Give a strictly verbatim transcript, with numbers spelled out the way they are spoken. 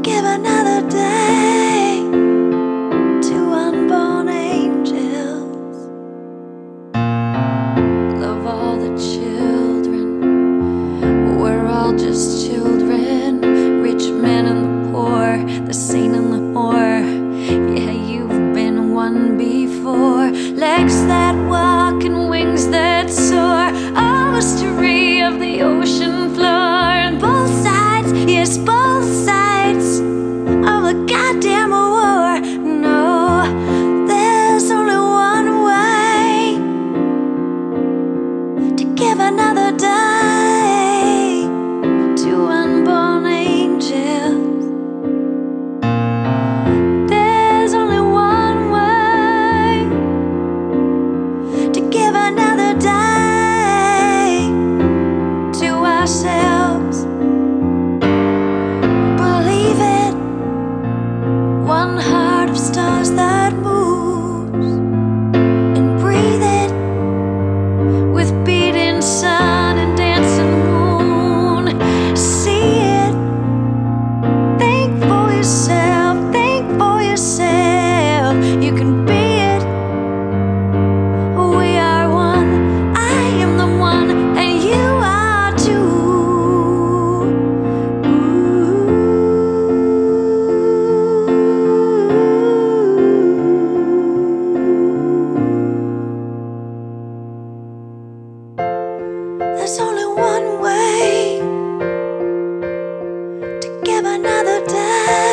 give another day to unborn angels. Love all the children, we're all just children. Rich men and the poor, the saint and the whore. Yeah, you've been one before. Legs that walk and wings that soar, all mystery of the ocean floor. And both sides, yes, both sides of the goddamn war. No, there's only one way to give another day to unborn angels. There's only one way to give another day to ourselves. Believe it, one heart of stars that moves, and breathe it with beating sun and dancing moon. See it, think for yourself, think for yourself. You can be it. We are one. I am the one, and you are too. There's only one way to give another day.